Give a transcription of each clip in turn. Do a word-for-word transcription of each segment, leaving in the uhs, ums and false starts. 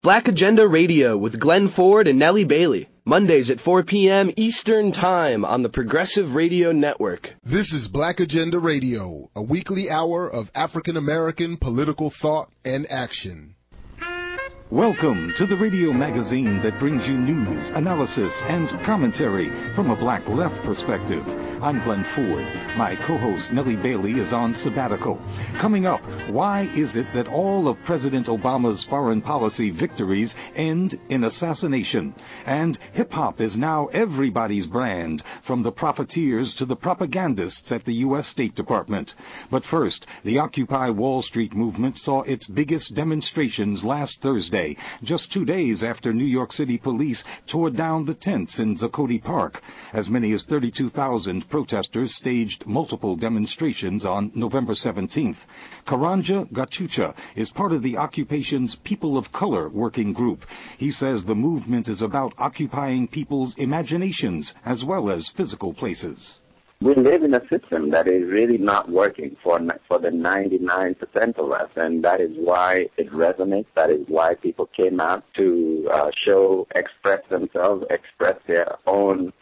Black Agenda Radio with Glenn Ford and Nellie Bailey. Mondays at four p.m. Eastern Time on the Progressive Radio Network. This is Black Agenda Radio, a weekly hour of African American political thought and action. Welcome to the radio magazine that brings you news, analysis, and commentary from a black left perspective. I'm Glenn Ford. My co-host Nellie Bailey is on sabbatical. Coming up, why is it that all of President Obama's foreign policy victories end in assassination? And hip-hop is now everybody's brand, from the profiteers to the propagandists at the U S State Department. But first, the Occupy Wall Street movement saw its biggest demonstrations last Thursday, just two days after New York City police tore down the tents in Zuccotti Park. As many as thirty-two thousand protesters staged multiple demonstrations on November seventeenth. Karanja Gachucha is part of the occupation's People of Color working group. He says the movement is about occupying people's imaginations as well as physical places. We live in a system that is really not working for for the ninety-nine percent of us, and that is why it resonates. That is why people came out to uh, show, express themselves, express their own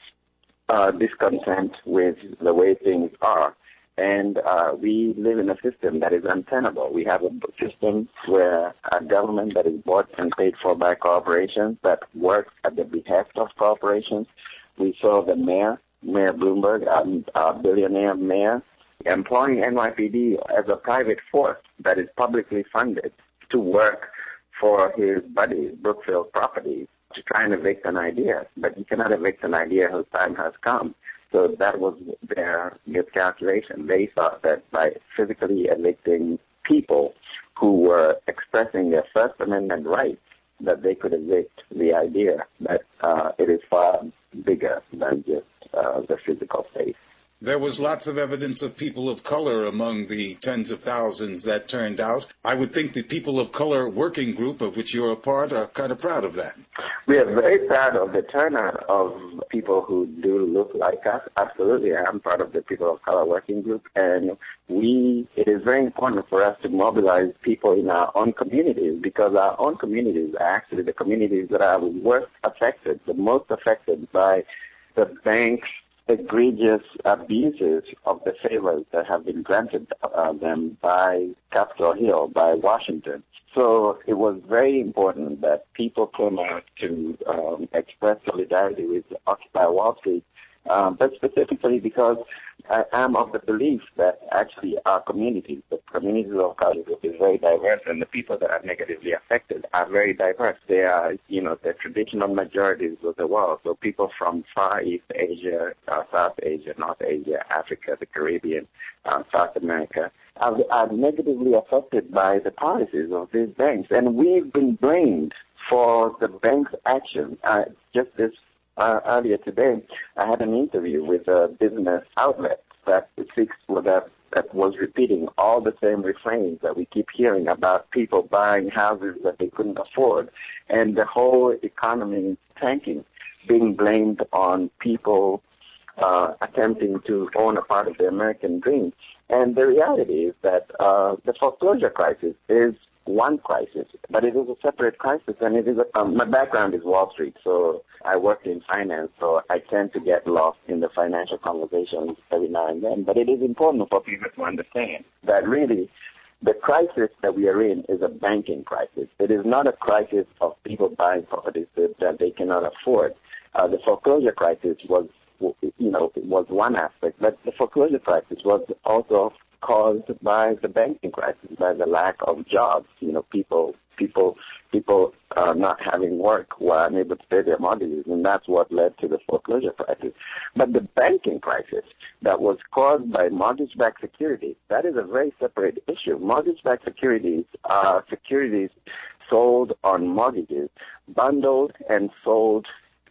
uh, discontent with the way things are. And uh, we live in a system that is untenable. We have a system where a government that is bought and paid for by corporations that works at the behest of corporations. We saw the mayor, Mayor Bloomberg, a, a billionaire mayor, employing N Y P D as a private force that is publicly funded to work for his buddies, Brookfield Properties, to try and evict an idea. But you cannot evict an idea whose time has come. So that was their miscalculation. They thought that by physically evicting people who were expressing their First Amendment rights, that they could evict the idea that uh, it is far bigger than just uh, the physical space. There was lots of evidence of people of color among the tens of thousands that turned out. I would think the People of Color working group, of which you're a part, are kind of proud of that. We are very proud of the turnout of people who do look like us. Absolutely, I'm part of the People of Color working group, and we. It is very important for us to mobilize people in our own communities, because our own communities are actually the communities that are worst affected, the most affected by the bank's egregious abuses of the favors that have been granted uh, them by Capitol Hill, by Washington. So it was very important that people came out to um, express solidarity with Occupy Wall Street, um, but specifically because I am of the belief that actually our communities, the communities of color group, is very diverse, and the people that are negatively affected are very diverse. They are, you know, the traditional majorities of the world. So people from Far East Asia, uh, South Asia, North Asia, Africa, the Caribbean, uh, South America, are, are negatively affected by the policies of these banks. And we've been blamed for the bank's action. Uh, just this Uh, earlier today, I had an interview with a business outlet that speaks with that, that was repeating all the same refrains that we keep hearing about people buying houses that they couldn't afford, and the whole economy tanking, being blamed on people uh, attempting to own a part of the American dream. And the reality is that uh, the foreclosure crisis is one crisis, but it is a separate crisis, and it is a, um, my background is Wall Street, so I worked in finance, so I tend to get lost in the financial conversations every now and then, but it is important for people to understand that really the crisis that we are in is a banking crisis. It is not a crisis of people buying properties that, that they cannot afford. Uh, the foreclosure crisis was, you know, was one aspect, but the foreclosure crisis was also caused by the banking crisis, by the lack of jobs. You know, people, people, people uh, not having work who are unable to pay their mortgages, and that's what led to the foreclosure crisis. But the banking crisis that was caused by mortgage-backed securities, that is a very separate issue. Mortgage-backed securities are securities sold on mortgages, bundled and sold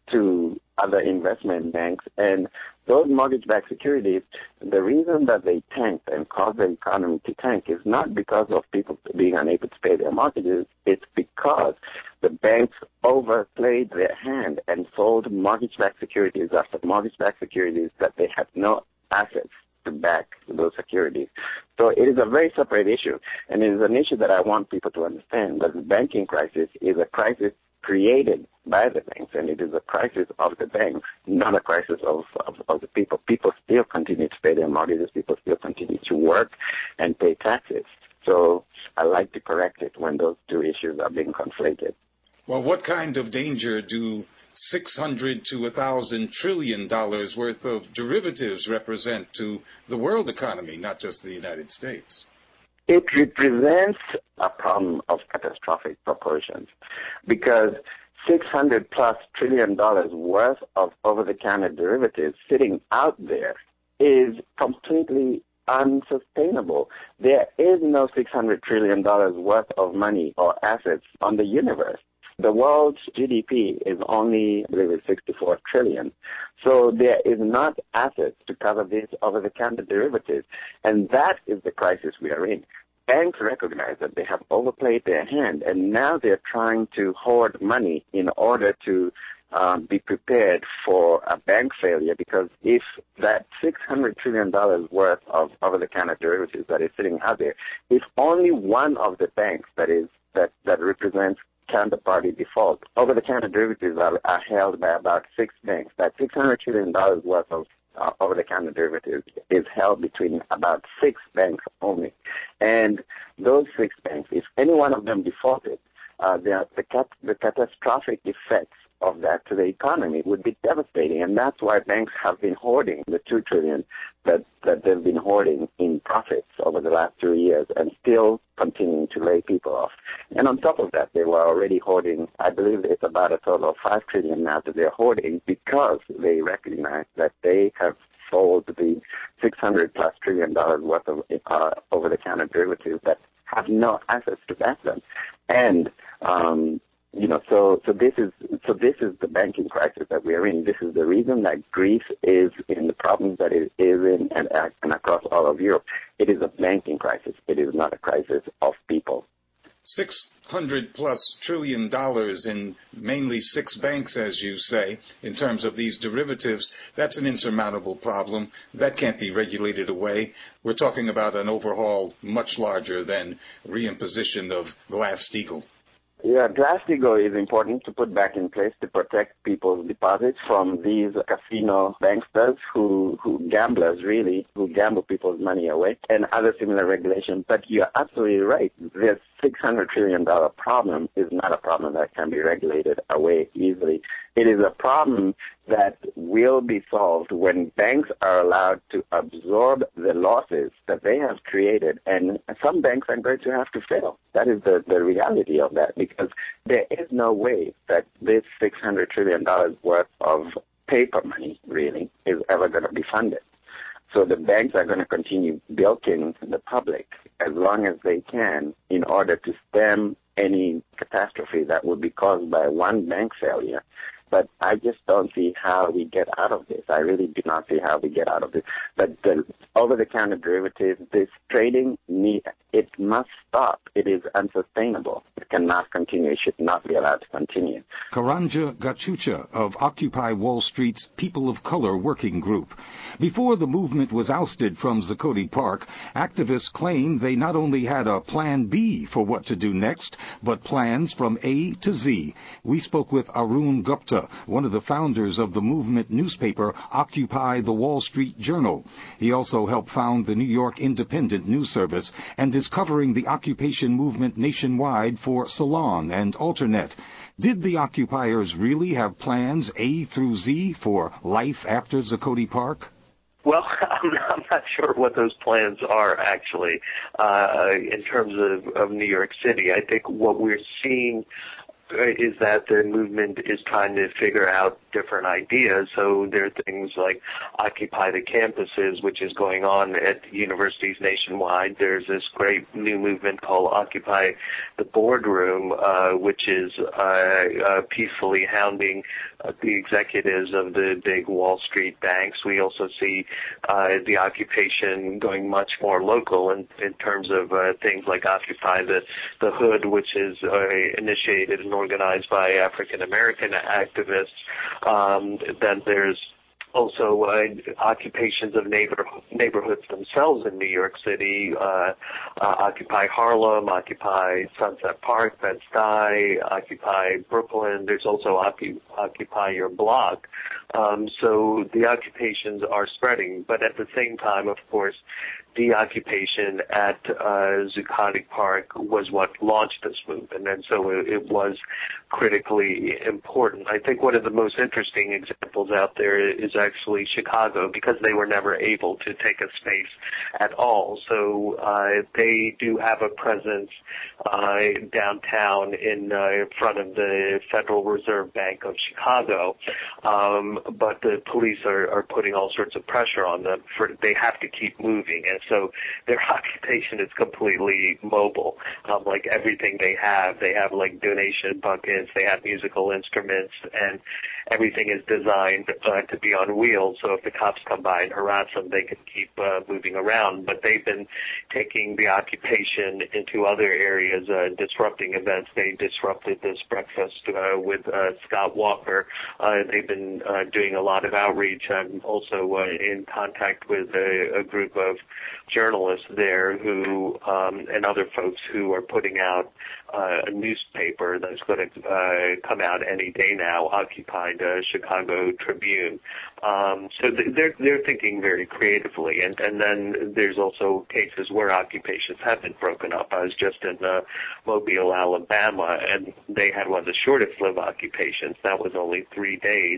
to other investment banks, and those mortgage-backed securities, the reason that they tanked and caused the economy to tank is not because of people being unable to pay their mortgages. It's because the banks overplayed their hand and sold mortgage-backed securities after mortgage-backed securities that they had no assets to back those securities. So it is a very separate issue, and it is an issue that I want people to understand, that the banking crisis is a crisis created by the banks, and it is a crisis of the banks, not a crisis of, of, of the people. People still continue to pay their mortgages. People still continue to work and pay taxes. So I like to correct it when those two issues are being conflated. Well, what kind of danger do six hundred to one thousand trillion dollars worth of derivatives represent to the world economy, not just the United States? It represents a problem of catastrophic proportions, because six hundred plus trillion dollars worth of over-the-counter derivatives sitting out there is completely unsustainable. There is no six hundred trillion dollars worth of money or assets on the universe. The world's G D P is only, I believe, it's sixty-four trillion. So there is not assets to cover these over-the-counter derivatives, and that is the crisis we are in. Banks recognize that they have overplayed their hand, and now they're trying to hoard money in order to um, be prepared for a bank failure, because if that six hundred trillion dollars worth of over-the-counter derivatives that is sitting out there, if only one of the banks that is that, that represents counterparty default, over-the-counter derivatives are, are held by about six banks. That six hundred trillion dollars worth of uh, over-the-counter derivatives is held between about six banks only. And those six banks, if any one of them defaulted, uh, the, the, cat, the catastrophic effects of that to the economy would be devastating. And that's why banks have been hoarding the two trillion dollars that, that they've been hoarding in profits over the last two years and still continuing to lay people off. And on top of that, they were already hoarding, I believe it's about a total of five trillion dollars now that they're hoarding, because they recognize that they have sold the six hundred plus trillion dollars worth of uh, over-the-counter derivatives that have no assets to back them. And um, You know, so so this is so this is the banking crisis that we are in. This is the reason that Greece is in the problems that it is in, and, and across all of Europe. It is a banking crisis. It is not a crisis of people. Six hundred plus trillion dollars in mainly six banks, as you say, in terms of these derivatives. That's an insurmountable problem. That can't be regulated away. We're talking about an overhaul much larger than reimposition of Glass-Steagall. Yeah, Glass-Steagall is important to put back in place to protect people's deposits from these casino banksters who, who gamblers really, who gamble people's money away, and other similar regulations. But you're absolutely right. This six hundred trillion dollars problem is not a problem that can be regulated away easily. It is a problem that will be solved when banks are allowed to absorb the losses that they have created, and some banks are going to have to fail. That is the, the reality of that, because there is no way that this six hundred trillion dollars worth of paper money, really, is ever going to be funded. So the banks are going to continue bilking the public as long as they can in order to stem any catastrophe that would be caused by one bank failure. But I just don't see how we get out of this. I really do not see how we get out of this. But the over-the-counter derivatives, this trading, need, it must stop. It is unsustainable. It cannot continue. It should not be allowed to continue. Karanja Gachucha of Occupy Wall Street's People of Color Working Group. Before the movement was ousted from Zuccotti Park, activists claimed they not only had a plan B for what to do next, but plans from A to Z. We spoke with Arun Gupta, one of the founders of the movement newspaper Occupy the Wall Street Journal. He also helped found the New York Independent News Service and is covering the occupation movement nationwide for Salon and Alternet. Did the occupiers really have plans A through Z for life after Zuccotti Park? Well, I'm, I'm not sure what those plans are, actually, uh, in terms of, of New York City. I think what we're seeing is that the movement is trying to figure out different ideas. So there are things like Occupy the Campuses, which is going on at universities nationwide. There's this great new movement called Occupy the Boardroom, uh, which is uh, uh, peacefully hounding uh, the executives of the big Wall Street banks. We also see uh, the occupation going much more local in, in terms of uh, things like Occupy the, the Hood, which is uh, initiated and organized by African American activists. Um, then there's also uh, occupations of neighbor, neighborhoods themselves in New York City, uh, uh, Occupy Harlem, Occupy Sunset Park, Bed-Stuy, Occupy Brooklyn. There's also Occupy Your Block. Um, so the occupations are spreading, but at the same time, of course, deoccupation at uh, Zuccotti Park was what launched this movement, and so it, it was critically important. I think one of the most interesting examples out there is actually Chicago, because they were never able to take a space at all. So uh, they do have a presence uh, downtown in uh, front of the Federal Reserve Bank of Chicago, um, but the police are, are putting all sorts of pressure on them. For they have to keep moving, and so their occupation is completely mobile. Um, like everything they have, they have like donation buckets, they have musical instruments, and everything is designed uh, to be on wheels. So if the cops come by and harass them, they can keep uh, moving around. But they've been taking the occupation into other areas, uh, disrupting events. They disrupted this breakfast uh, with uh, Scott Walker. Uh, they've been uh, doing a lot of outreach. I'm also uh, in contact with a, a group of journalists there who um, and other folks who are putting out uh, a newspaper that's going to uh, come out any day now, Occupied uh, Chicago Tribune. Um, so they're they're thinking very creatively, and and then there's also cases where occupations have been broken up. I was just in uh, Mobile, Alabama, and they had one of the shortest lived occupations. That was only three days,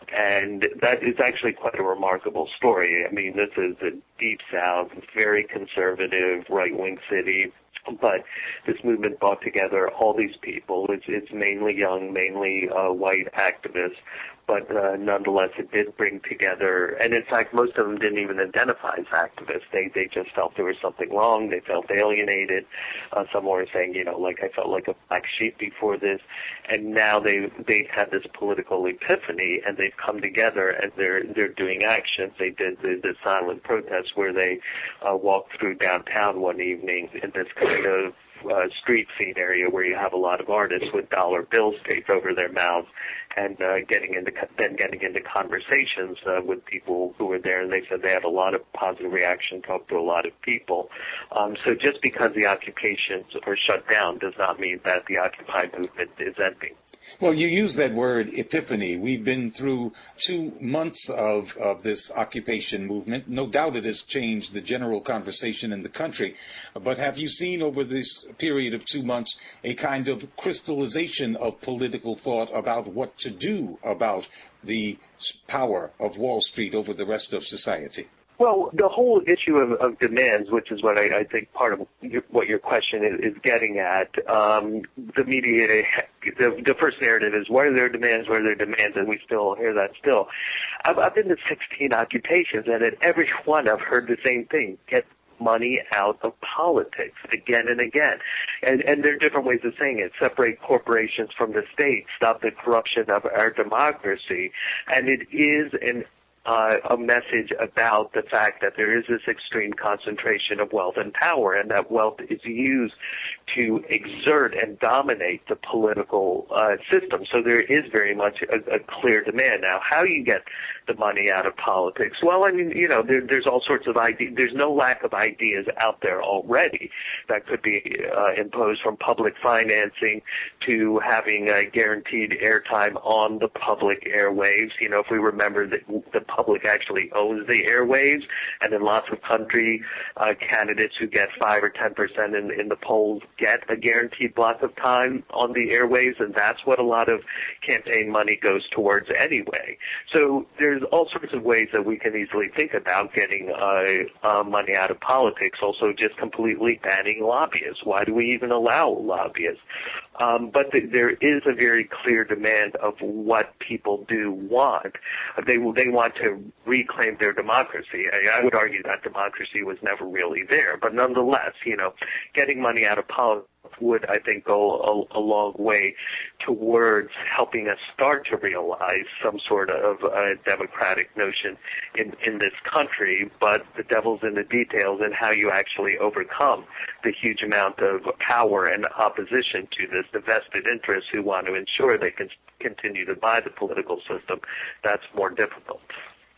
and that is actually quite a remarkable story. I mean, this is the Deep South, very conservative, right-wing city. But this movement brought together all these people. It's, it's mainly young, mainly uh, white activists, but uh, nonetheless it did bring together, and in fact most of them didn't even identify as activists. They they just felt there was something wrong. They felt alienated. Uh, some were saying, you know, like I felt like a black sheep before this, and now they they've had this political epiphany, and they've come together and they're they're doing actions. They did the, the silent protest where they uh, walked through downtown one evening in this kind of uh, street scene area where you have a lot of artists with dollar bills taped over their mouths, and uh, getting into then getting into conversations uh, with people who were there, and they said they had a lot of positive reaction, talked to a lot of people. Um, so just because the occupations are shut down does not mean that the Occupy movement is ending. Well, you use that word epiphany. We've been through two months of, of this occupation movement. No doubt it has changed the general conversation in the country. But have you seen over this period of two months a kind of crystallization of political thought about what to do about the power of Wall Street over the rest of society? Well, the whole issue of, of demands, which is what I, I think part of your, what your question is, is getting at, um, the media, the, the first narrative is, what are their demands, what are their demands, and we still hear that still. I've, I've been to sixteen occupations, and at every one I've heard the same thing: get money out of politics, again and again. And, and there are different ways of saying it. Separate corporations from the state, stop the corruption of our democracy. And it is an Uh, a message about the fact that there is this extreme concentration of wealth and power, and that wealth is used to exert and dominate the political uh, system. So there is very much a, a clear demand. Now, how you get the money out of politics? Well, I mean, you know, there, there's all sorts of ideas. There's no lack of ideas out there already that could be uh, imposed, from public financing to having uh, guaranteed airtime on the public airwaves. You know, if we remember that the public actually owns the airwaves, and in lots of country, uh, candidates who get five or ten percent in, in the polls get a guaranteed block of time on the airwaves, and that's what a lot of campaign money goes towards anyway. So there's all sorts of ways that we can easily think about getting uh, uh, money out of politics. Also, just completely banning lobbyists. Why do we even allow lobbyists? Um, but th- there is a very clear demand of what people do want. They they want to reclaim their democracy. I, I would argue that democracy was never really there, but nonetheless, you know, getting money out of politics would, I think, go a, a long way towards helping us start to realize some sort of uh, democratic notion in, in this country. But the devil's in the details, and how you actually overcome the huge amount of power and opposition to this, the vested interests who want to ensure they can continue to buy the political system. That's more difficult.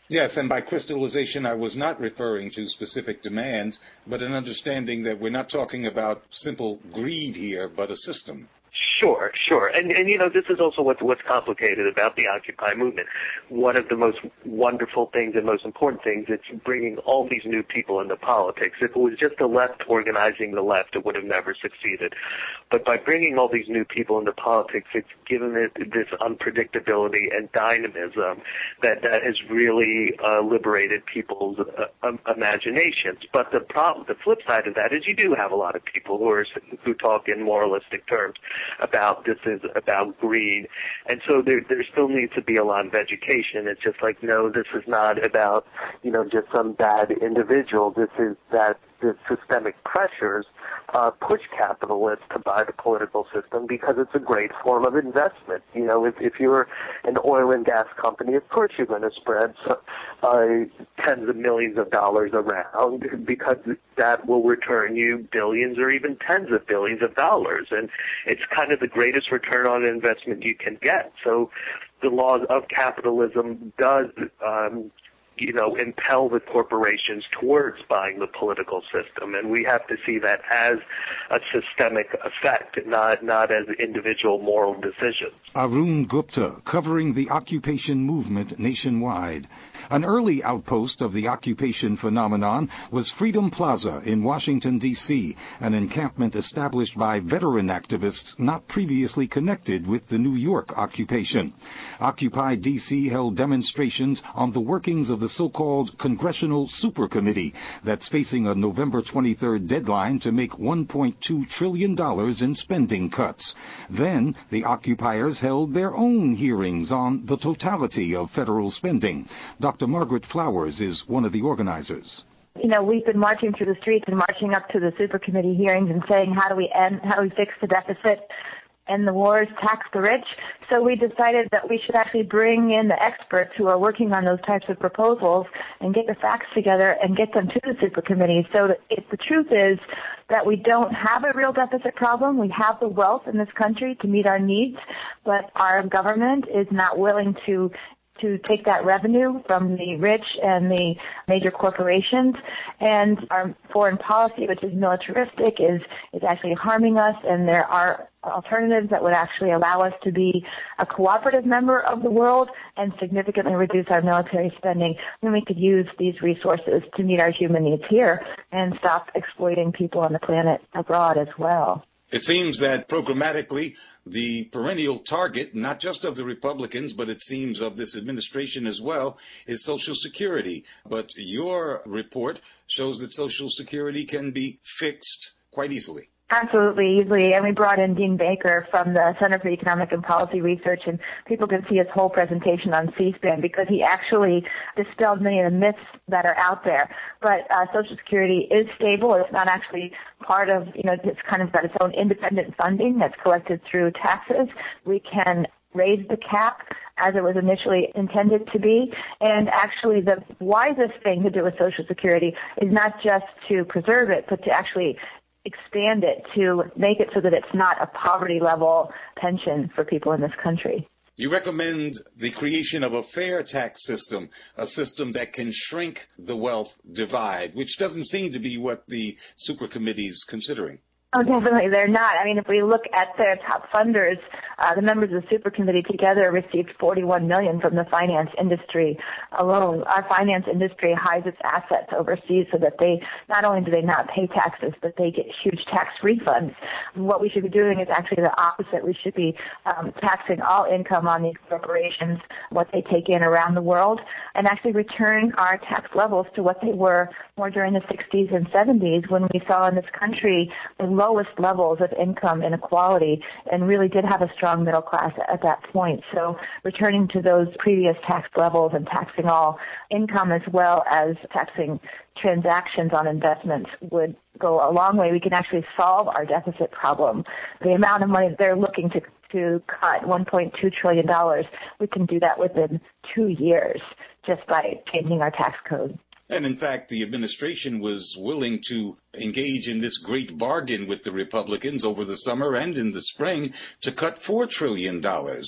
Yes, and by crystallization, I was not referring to specific demands, but an understanding that we're not talking about simple greed here, but a system. Sure, sure. And, and you know, this is also what's, what's complicated about the Occupy movement. One of the most wonderful things and most important things, it's bringing all these new people into politics. If it was just the left organizing the left, it would have never succeeded. But by bringing all these new people into politics, it's given it this unpredictability and dynamism that, that has really uh, liberated people's uh, um, imaginations. But the problem, the flip side of that is you do have a lot of people who are who talk in moralistic terms about this is about greed. And so there there still needs to be a lot of education. It's just like, no, this is not about, you know, just some bad individual. This is that the systemic pressures uh, push capitalists to buy the political system because it's a great form of investment. You know, if, if you're an oil and gas company, of course you're going to spread uh, tens of millions of dollars around because that will return you billions or even tens of billions of dollars. And it's kind of the greatest return on investment you can get. So the laws of capitalism does um, you know, impel the corporations towards buying the political system. And we have to see that as a systemic effect, not, not as individual moral decisions. Arun Gupta, covering the occupation movement nationwide. An early outpost of the occupation phenomenon was Freedom Plaza in Washington, D C, an encampment established by veteran activists not previously connected with the New York occupation. Occupy D C held demonstrations on the workings of the so-called Congressional Super Committee that's facing a November twenty-third deadline to make one point two trillion dollars in spending cuts. Then the occupiers held their own hearings on the totality of federal spending. Doctor Margaret Flowers is one of the organizers. You know, we've been marching through the streets and marching up to the Super Committee hearings and saying, how do we end, how do we fix the deficit? And the wars, tax the rich. So we decided that we should actually bring in the experts who are working on those types of proposals and get the facts together and get them to the super committee. So that if the truth is that we don't have a real deficit problem. We have the wealth in this country to meet our needs, but our government is not willing to to take that revenue from the rich and the major corporations, and our foreign policy, which is militaristic, is, is actually harming us, and there are alternatives that would actually allow us to be a cooperative member of the world and significantly reduce our military spending. Then we could use these resources to meet our human needs here and stop exploiting people on the planet abroad as well. It seems that programmatically, the perennial target, not just of the Republicans, but it seems of this administration as well, is Social Security. But your report shows that Social Security can be fixed quite easily. Absolutely, easily. And we brought in Dean Baker from the Center for Economic and Policy Research, and people can see his whole presentation on C-SPAN because he actually dispelled many of the myths that are out there. But uh, Social Security is stable. It's not actually part of, you know, it's kind of got its own independent funding that's collected through taxes. We can raise the cap as it was initially intended to be. And actually the wisest thing to do with Social Security is not just to preserve it, but to actually expand it to make it so that it's not a poverty-level pension for people in this country. You recommend the creation of a fair tax system, a system that can shrink the wealth divide, which doesn't seem to be what the Super Committee is considering. Oh, definitely, they're not. I mean, if we look at their top funders, uh, the members of the Super Committee together received forty-one million dollars from the finance industry alone. Our finance industry hides its assets overseas so that they, not only do they not pay taxes, but they get huge tax refunds. What we should be doing is actually the opposite. We should be um, taxing all income on these corporations, what they take in around the world, and actually return our tax levels to what they were more during the sixties and seventies when we saw in this country the lowest levels of income inequality and really did have a strong middle class at that point. So returning to those previous tax levels and taxing all income as well as taxing transactions on investments would go a long way. We can actually solve our deficit problem. The amount of money they're looking to to cut, one point two trillion dollars, we can do that within two years just by changing our tax code. And in fact, the administration was willing to engage in this great bargain with the Republicans over the summer and in the spring to cut four trillion dollars.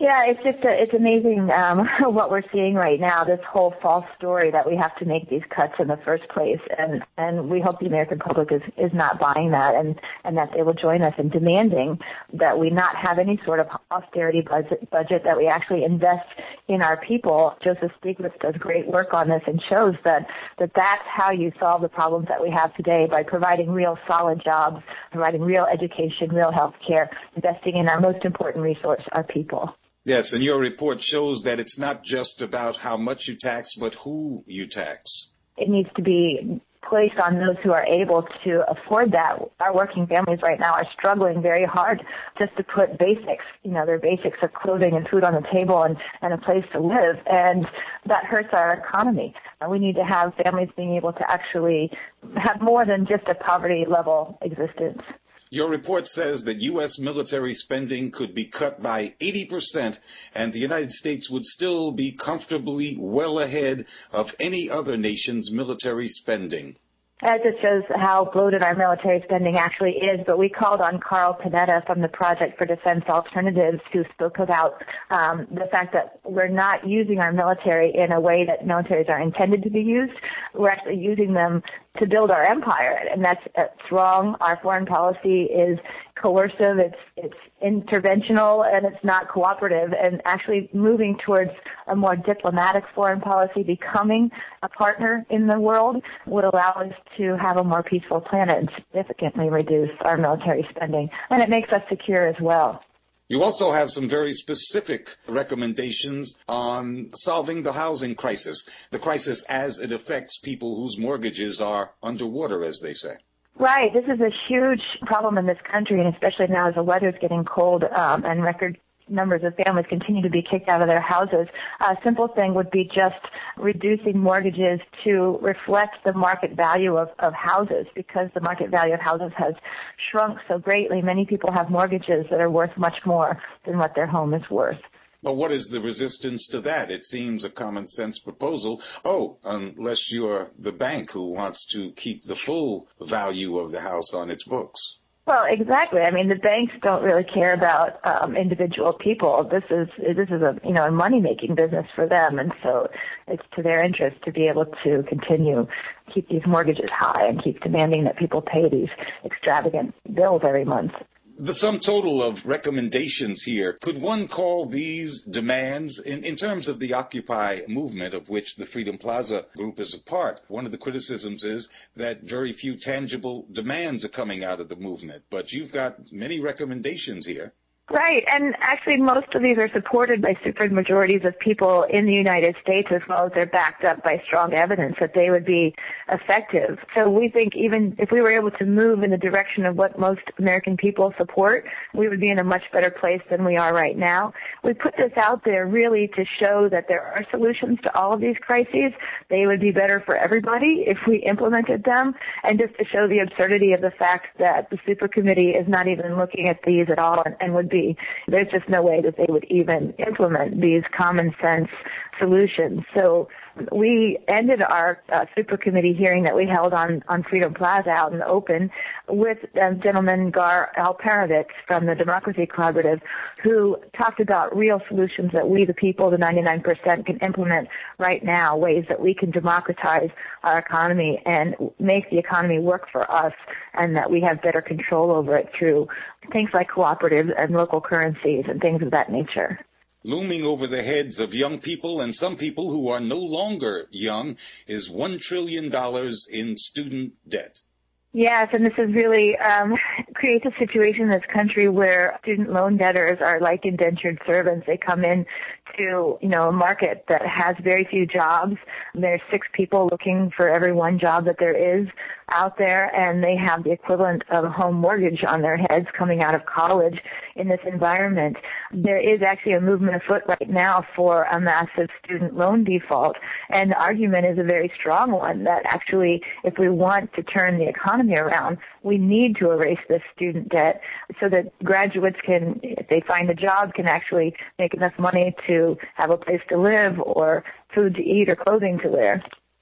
Yeah, it's just a, it's amazing um, what we're seeing right now. This whole false story that we have to make these cuts in the first place, and and we hope the American public is is not buying that, and and that they will join us in demanding that we not have any sort of austerity budget, budget that we actually invest in our people. Joseph Stiglitz does great work on this and shows that that that's how you solve the problems that we have today, by providing real solid jobs, providing real education, real health care, investing in our most important resource, our people. Yes, and your report shows that it's not just about how much you tax, but who you tax. It needs to be placed on those who are able to afford that. Our working families right now are struggling very hard just to put basics, you know, their basics of clothing and food on the table and, and a place to live, and that hurts our economy. And we need to have families being able to actually have more than just a poverty-level existence. Your report says that U S military spending could be cut by eighty percent, and the United States would still be comfortably well ahead of any other nation's military spending. That just shows how bloated our military spending actually is, but we called on Carl Panetta from the Project for Defense Alternatives, who spoke about um, the fact that we're not using our military in a way that militaries are intended to be used. We're actually using them to build our empire, and that's, that's wrong. Our foreign policy is coercive, it's it's interventional, and it's not cooperative, and actually moving towards a more diplomatic foreign policy, becoming a partner in the world, would allow us to have a more peaceful planet and significantly reduce our military spending, and it makes us secure as well. You also have some very specific recommendations on solving the housing crisis, the crisis as it affects people whose mortgages are underwater, as they say. Right. This is a huge problem in this country, and especially now as the weather's getting cold um, and record numbers of families continue to be kicked out of their houses. A simple thing would be just reducing mortgages to reflect the market value of, of houses, because the market value of houses has shrunk so greatly. Many people have mortgages that are worth much more than what their home is worth. But what is the resistance to that? It seems a common sense proposal. Oh, unless you're the bank who wants to keep the full value of the house on its books. Well, exactly. I mean, the banks don't really care about um, individual people. This is this is a you know a money making business for them, and so it's to their interest to be able to continue keep these mortgages high and keep demanding that people pay these extravagant bills every month. The sum total of recommendations here, could one call these demands, in, in terms of the Occupy movement of which the Freedom Plaza group is a part? One of the criticisms is that very few tangible demands are coming out of the movement, but you've got many recommendations here. Right, and actually most of these are supported by supermajorities of people in the United States, as well as they're backed up by strong evidence that they would be effective. So we think even if we were able to move in the direction of what most American people support, we would be in a much better place than we are right now. We put this out there really to show that there are solutions to all of these crises. They would be better for everybody if we implemented them, and just to show the absurdity of the fact that the super committee is not even looking at these at all and, and would be There's just no way that they would even implement these common sense solutions. So we ended our uh, super committee hearing that we held on, on Freedom Plaza out in the open with uh, gentleman Gar Alperovitz from the Democracy Collaborative, who talked about real solutions that we, the people, the ninety-nine percent, can implement right now, ways that we can democratize our economy and make the economy work for us, and that we have better control over it through things like cooperatives and local currencies and things of that nature. Looming over the heads of young people and some people who are no longer young is one trillion dollars in student debt. Yes, and this is really um, creates a situation in this country where student loan debtors are like indentured servants. They come in to, you know, a market that has very few jobs. There's six people looking for every one job that there is out there, and they have the equivalent of a home mortgage on their heads coming out of college in this environment. There is actually a movement afoot right now for a massive student loan default, and the argument is a very strong one that actually if we want to turn the economy around, we need to erase this student debt so that graduates can, if they find a job, can actually make enough money to have a place to live or food to eat or clothing to wear.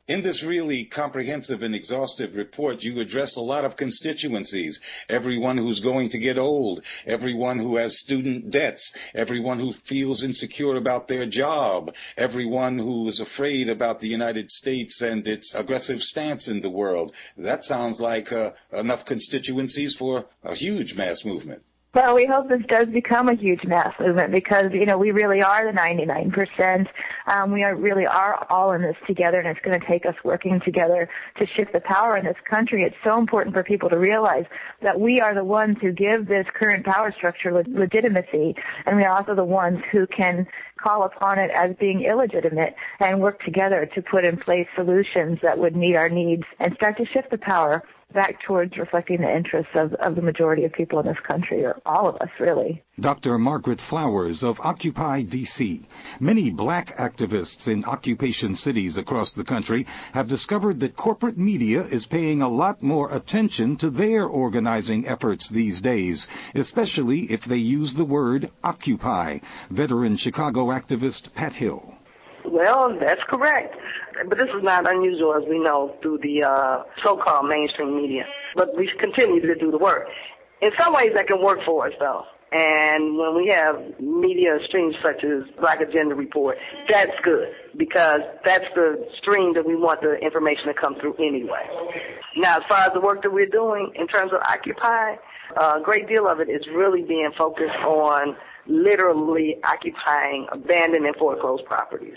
In this really comprehensive and exhaustive report, you address a lot of constituencies. Everyone who's going to get old, everyone who has student debts, everyone who feels insecure about their job, everyone who is afraid about the United States and its aggressive stance in the world. That sounds like uh, enough constituencies for a huge mass movement. Well, we hope this does become a huge mass movement because, you know, we really are the ninety-nine percent. Um, we are, really are all in this together, and it's going to take us working together to shift the power in this country. It's so important for people to realize that we are the ones who give this current power structure le- legitimacy, and we are also the ones who can call upon it as being illegitimate and work together to put in place solutions that would meet our needs and start to shift the power back towards reflecting the interests of, of the majority of people in this country, or all of us, really. Doctor Margaret Flowers of Occupy D C. Many black activists in occupation cities across the country have discovered that corporate media is paying a lot more attention to their organizing efforts these days, especially if they use the word Occupy. Veteran Chicago activist Pat Hill. Well, that's correct. But this is not unusual, as we know, through the uh, so-called mainstream media. But we continue to do the work. In some ways, that can work for us, though. And when we have media streams such as Black Agenda Report, that's good, because that's the stream that we want the information to come through anyway. Now, as far as the work that we're doing in terms of Occupy, a great deal of it is really being focused on literally occupying abandoned and foreclosed properties.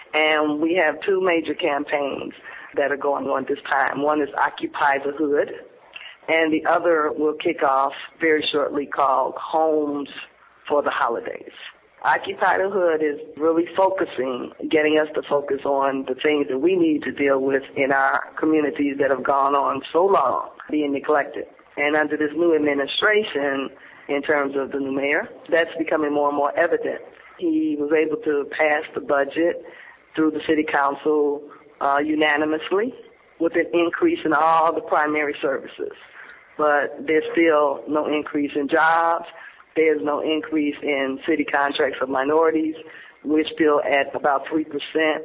And we have two major campaigns that are going on this time. One is Occupy the Hood, and the other will kick off very shortly, called Homes for the Holidays. Occupy the Hood is really focusing, getting us to focus on the things that we need to deal with in our communities that have gone on so long, being neglected. And under this new administration, in terms of the new mayor, that's becoming more and more evident. He was able to pass the budget through the city council uh, unanimously with an increase in all the primary services. But there's still no increase in jobs. There's no increase in city contracts of minorities. We're still at about three percent,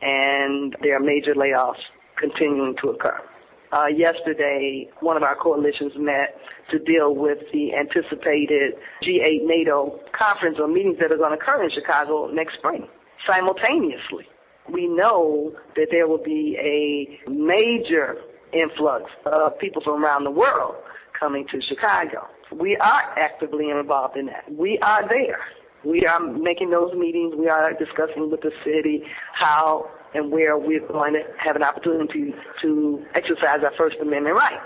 and there are major layoffs continuing to occur. Uh, yesterday, one of our coalitions met to deal with the anticipated G eight NATO conference or meetings that are going to occur in Chicago next spring. Simultaneously, we know that there will be a major influx of people from around the world coming to Chicago. We are actively involved in that. We are there. We are making those meetings. We are discussing with the city how and where we're going to have an opportunity to exercise our First Amendment rights.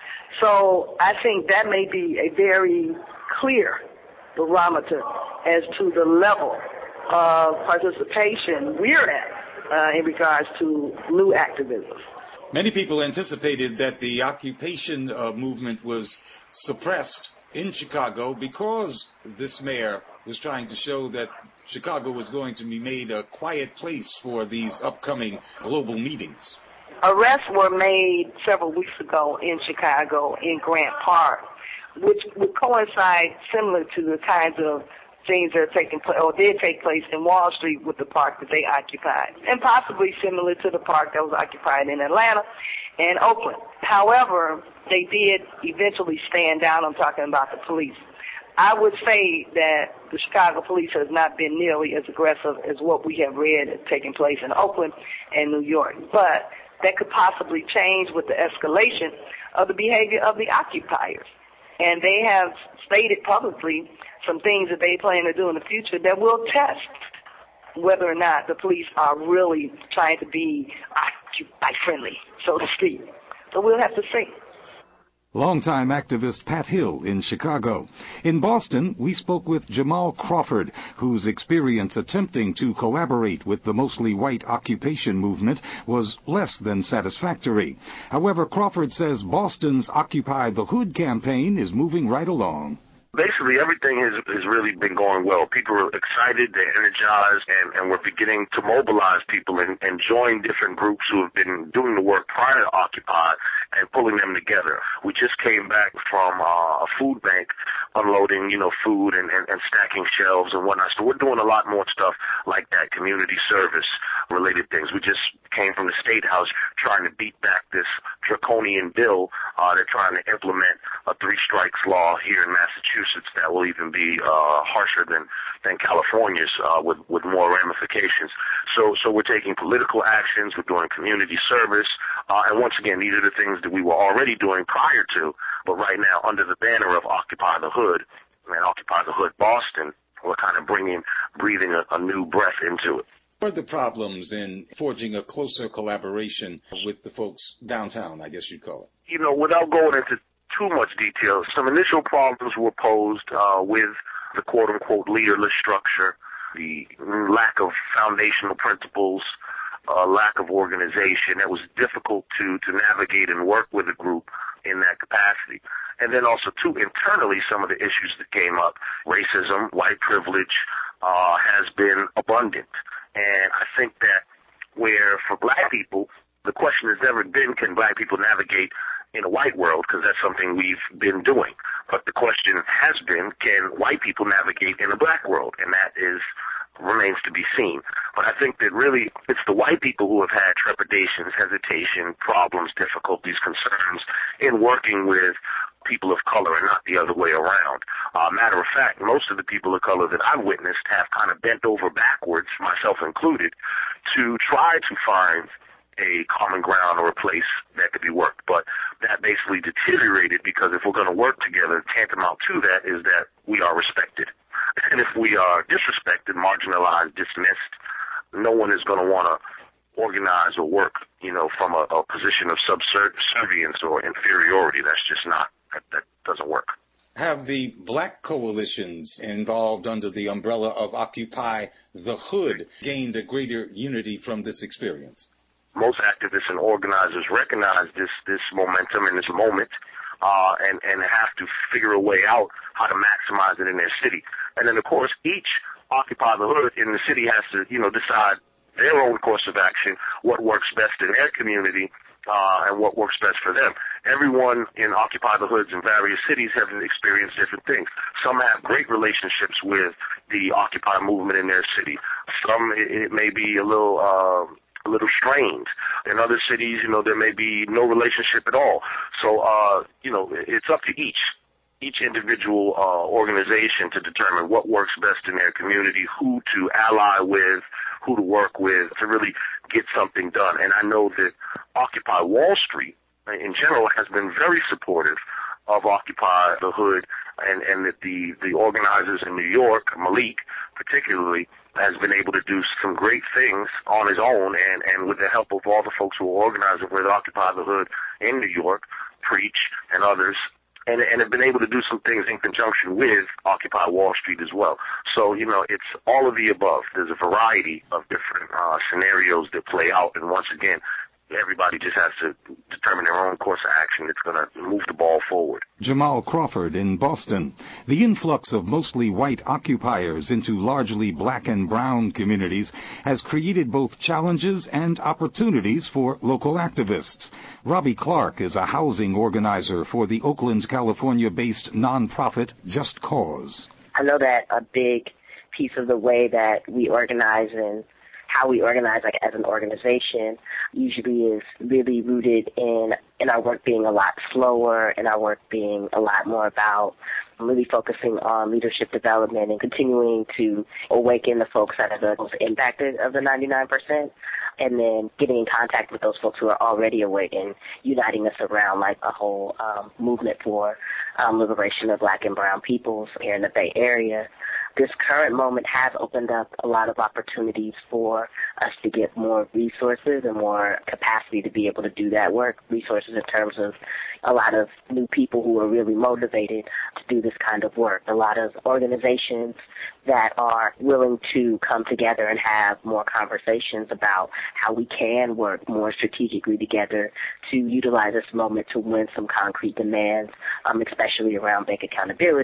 So I think that may be a very clear barometer as to the level of participation we're at uh, in regards to new activism. Many people anticipated that the occupation uh, movement was suppressed in Chicago because this mayor was trying to show that Chicago was going to be made a quiet place for these upcoming global meetings. Arrests were made several weeks ago in Chicago in Grant Park, which would coincide similar to the kinds of things that are taking place, or did take place in Wall Street with the park that they occupied, and possibly similar to the park that was occupied in Atlanta and Oakland. However, they did eventually stand down. I'm talking about the police. I would say that the Chicago police has not been nearly as aggressive as what we have read taking place in Oakland and New York, but that could possibly change with the escalation of the behavior of the occupiers. And they have stated publicly some things that they plan to do in the future that will test whether or not the police are really trying to be occupy-friendly, so to speak. So we'll have to see. Longtime activist Pat Hill in Chicago. In Boston, we spoke with Jamal Crawford, whose experience attempting to collaborate with the mostly white occupation movement was less than satisfactory. However, Crawford says Boston's Occupy the Hood campaign is moving right along. Basically, everything has, has really been going well. People are excited, they're energized, and, and we're beginning to mobilize people and, and join different groups who have been doing the work prior to Occupy and pulling them together. We just came back from uh, a food bank unloading, you know, food and, and, and stacking shelves and whatnot. So we're doing a lot more stuff like that, community service, related things. We just came from the State House trying to beat back this draconian bill. Uh, they're trying to implement a three strikes law here in Massachusetts that will even be uh, harsher than, than California's uh, with, with more ramifications. So, so we're taking political actions. We're doing community service. Uh, and once again, these are the things that we were already doing prior to, but right now under the banner of Occupy the Hood and Occupy the Hood Boston, we're kind of bringing, breathing a, a new breath into it. What are the problems in forging a closer collaboration with the folks downtown, I guess you'd call it? You know, without going into too much detail, some initial problems were posed uh, with the quote-unquote leaderless structure, the lack of foundational principles, uh, lack of organization. It was difficult to, to navigate and work with a group in that capacity. And then also, too, internally, some of the issues that came up, racism, white privilege, uh, has been abundant. And I think that where for black people, the question has never been, can black people navigate in a white world, because that's something we've been doing. But the question has been, can white people navigate in a black world? And that is remains to be seen. But I think that really it's the white people who have had trepidations, hesitation, problems, difficulties, concerns in working with people of color and not the other way around. Uh, matter of fact, most of the people of color that I've witnessed have kind of bent over backwards, myself included, to try to find a common ground or a place that could be worked. But that basically deteriorated because if we're going to work together, tantamount to that is that we are respected. And if we are disrespected, marginalized, dismissed, no one is going to want to organize or work, you know, from a, a position of subservience or inferiority. That's just not, that, that doesn't work. Have the black coalitions involved under the umbrella of Occupy the Hood gained a greater unity from this experience? Most activists and organizers recognize this, this momentum and this moment, uh, and, and have to figure a way out how to maximize it in their city. And then, of course, each Occupy the Hood in the city has to, you know, decide their own course of action, what works best in their community, uh, and what works best for them. Everyone in Occupy the Hoods in various cities have experienced different things. Some have great relationships with the Occupy movement in their city. Some, it, it may be a little, uh, a little strained. In other cities, you know, there may be no relationship at all. So, uh, you know, it's up to each, each individual, uh, organization to determine what works best in their community, who to ally with, who to work with to really get something done. And I know that Occupy Wall Street in general has been very supportive of Occupy the Hood, and, and that the, the organizers in New York, Malik particularly, has been able to do some great things on his own, and, and with the help of all the folks who are organizing with Occupy the Hood in New York, Preach, and others, and, and have been able to do some things in conjunction with Occupy Wall Street as well. So, you know, it's all of the above. There's a variety of different uh, scenarios that play out, and once again, everybody just has to determine their own course of action that's going to move the ball forward. Jamal Crawford in Boston. The influx of mostly white occupiers into largely black and brown communities has created both challenges and opportunities for local activists. Robbie Clark is a housing organizer for the Oakland, California-based nonprofit Just Cause. I know that a big piece of the way that we organize and how we organize like as an organization usually is really rooted in in our work being a lot slower and our work being a lot more about really focusing on leadership development and continuing to awaken the folks that are the most impacted of the ninety-nine percent, and then getting in contact with those folks who are already awake and uniting us around like a whole um, movement for um, liberation of black and brown peoples here in the Bay Area. This current moment has opened up a lot of opportunities for us to get more resources and more capacity to be able to do that work, resources in terms of a lot of new people who are really motivated to do this kind of work, a lot of organizations that are willing to come together and have more conversations about how we can work more strategically together to utilize this moment to win some concrete demands, um, especially around bank accountability,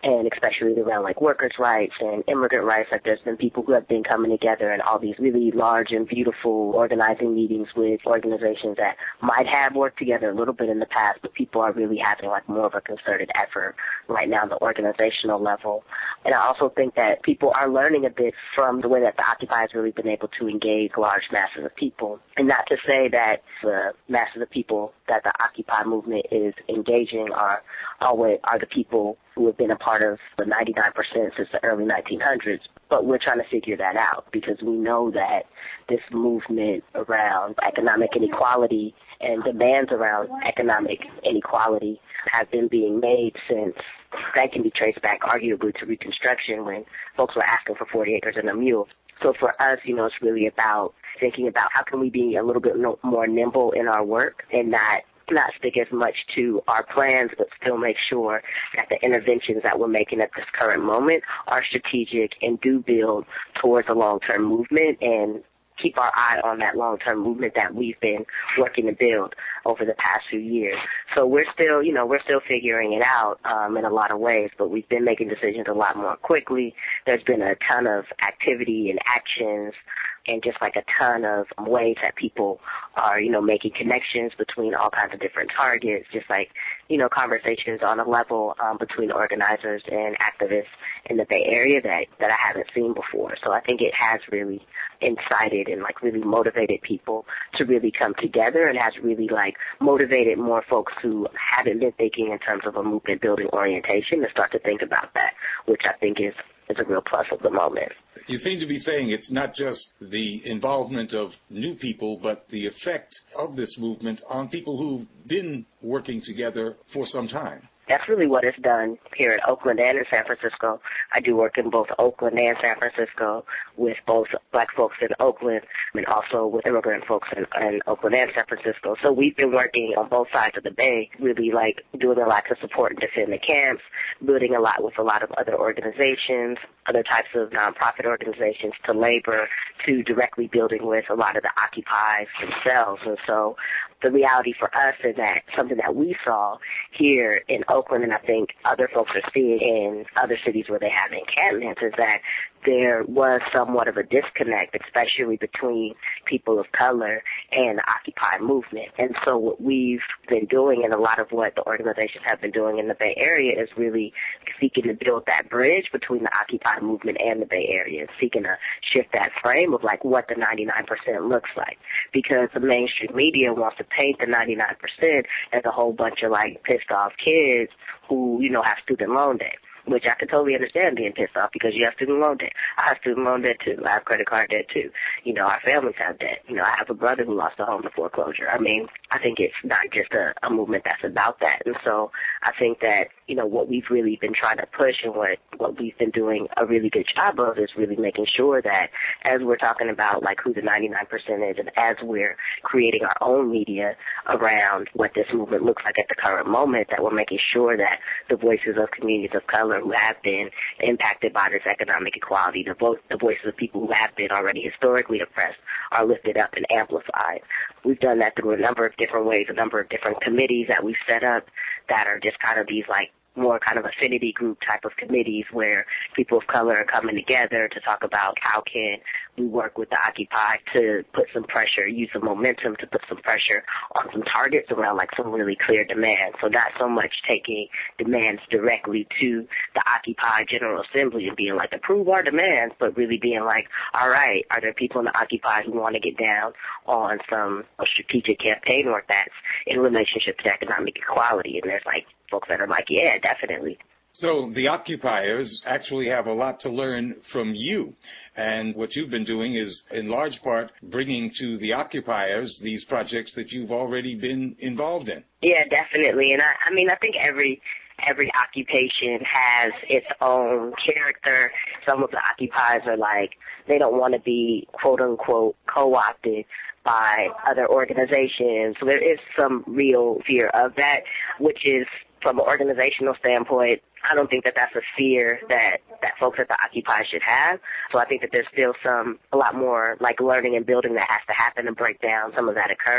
and especially around like workers' rights and immigrant rights. Like there's been people who have been coming together in all these really large and beautiful organizing meetings with organizations that might have worked together a little bit in the past, but people are really having like more of a concerted effort right now on the organizational level. And I also think that people are learning a bit from the way that the Occupy has really been able to engage large masses of people. And not to say that the masses of people that the Occupy movement is engaging are always are the people who have been a part of the ninety-nine percent since the early nineteen hundreds, but we're trying to figure that out because we know that this movement around economic inequality and demands around economic inequality have been being made since that can be traced back arguably to Reconstruction when folks were asking for forty acres and a mule. So for us, you know, it's really about thinking about how can we be a little bit no, more nimble in our work and not not stick as much to our plans, but still make sure that the interventions that we're making at this current moment are strategic and do build towards a long-term movement and keep our eye on that long-term movement that we've been working to build over the past few years. So we're still, you know, we're still figuring it out um, in a lot of ways, but we've been making decisions a lot more quickly. There's been a ton of activity and actions and just like a ton of ways that people are, you know, making connections between all kinds of different targets, just like, you know, conversations on a level um, between organizers and activists in the Bay Area that, that I haven't seen before. So I think it has really incited and like really motivated people to really come together and has really like motivated more folks who haven't been thinking in terms of a movement building orientation to start to think about that, which I think is is a real plus of the moment. You seem to be saying it's not just the involvement of new people, but the effect of this movement on people who've been working together for some time. That's really what it's done here in Oakland and in San Francisco. I do work in both Oakland and San Francisco with both black folks in Oakland and also with immigrant folks in, in Oakland and San Francisco. So we've been working on both sides of the Bay, really like doing a lot to support and defend the camps, building a lot with a lot of other organizations, other types of nonprofit organizations, to labor, to directly building with a lot of the occupies themselves. And so the reality for us is that something that we saw here in Oakland, and I think other folks are seeing in other cities where they have encampments, is that there was somewhat of a disconnect, especially between people of color and the Occupy movement. And so what we've been doing, and a lot of what the organizations have been doing in the Bay Area, is really seeking to build that bridge between the Occupy movement and the Bay Area, seeking to shift that frame of like what the ninety-nine percent looks like. Because the mainstream media wants to paint the ninety-nine percent as a whole bunch of like pissed off kids who, you know, have student loan debt, which I can totally understand being pissed off because you have student loan debt. I have student loan debt too. I have credit card debt too. You know, our families have debt. You know, I have a brother who lost a home to foreclosure. I mean, I think it's not just a, a movement that's about that. And so I think that, you know, what we've really been trying to push and what, what we've been doing a really good job of is really making sure that as we're talking about like who the ninety-nine percent is and as we're creating our own media around what this movement looks like at the current moment, that we're making sure that the voices of communities of color who have been impacted by this economic equality, the, vo- the voices of people who have been already historically oppressed are lifted up and amplified. We've done that through a number of different ways, a number of different committees that we've set up that are just kind of these like more kind of affinity group type of committees where people of color are coming together to talk about how can we work with the Occupy to put some pressure, use some momentum to put some pressure on some targets around like some really clear demands. So not so much taking demands directly to the Occupy General Assembly and being like, approve our demands, but really being like, all right, are there people in the Occupy who want to get down on some strategic campaign work that's in relationship to economic equality? And there's like folks that are like, yeah, definitely. So the occupiers actually have a lot to learn from you. And what you've been doing is, in large part, bringing to the occupiers these projects that you've already been involved in. Yeah, definitely. And I, I mean, I think every every occupation has its own character. Some of the occupiers are like, they don't want to be, quote unquote, co-opted by other organizations. So there is some real fear of that, which is, from an organizational standpoint, I don't think that that's a fear that, that folks at the Occupy should have. So I think that there's still some, a lot more like learning and building that has to happen to break down some of that occurring.